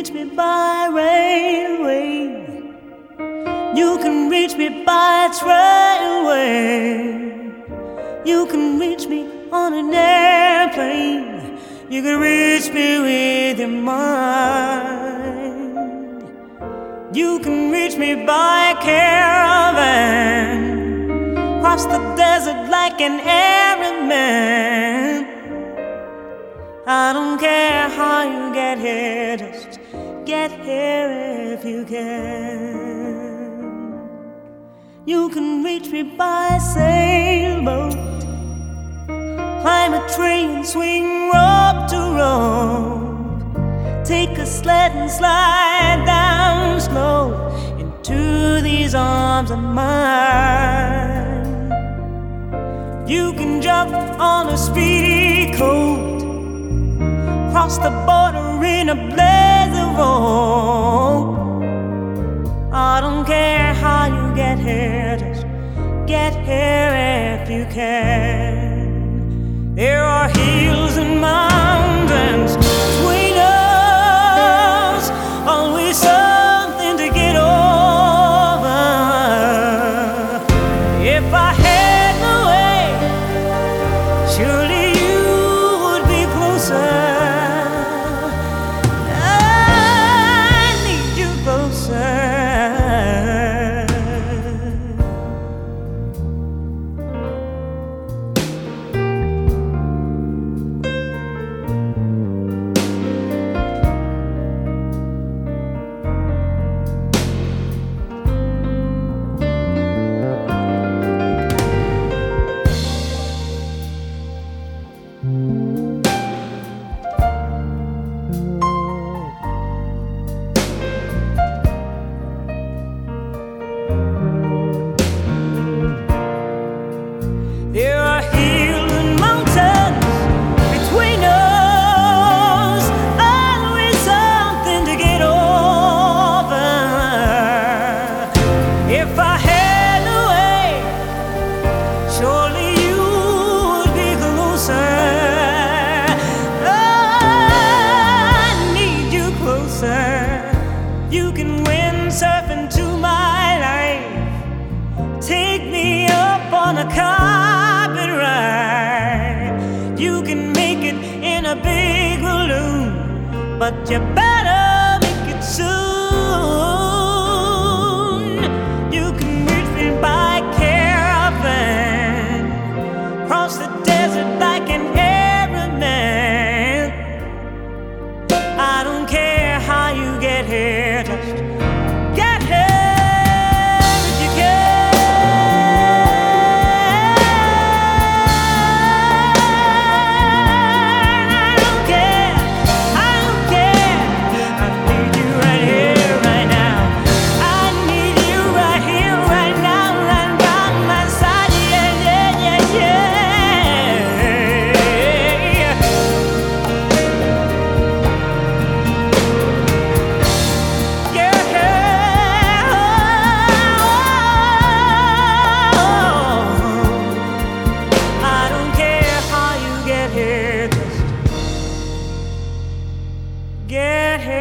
reach me by railway. You can reach me by trailway. You can reach me on an airplane. You can reach me with your mind. You can reach me by caravan, cross the desert like an Arab man. I don't care how you get here, just get here if you can. You can reach me by sailboat, climb a tree and swing rope to rope, take a sled and slide down slow into these arms of mine. You can jump on a speedy coat, cross the border in a blaze of hope. I don't care how you get here, just get here if you can. There are hills and mountains between us, always something to get over. If I had the way, surely you would be closer. There are hills and mountains between us, always something to get over. If I had a way, surely you would be closer. I need you closer. You can windsurf into my life, take me up on a car. You can make it in a big balloon, but you better make it soon. You can reach me by caravan, cross the desert like an Arab man. I don't care how you get here, just get here. Get here.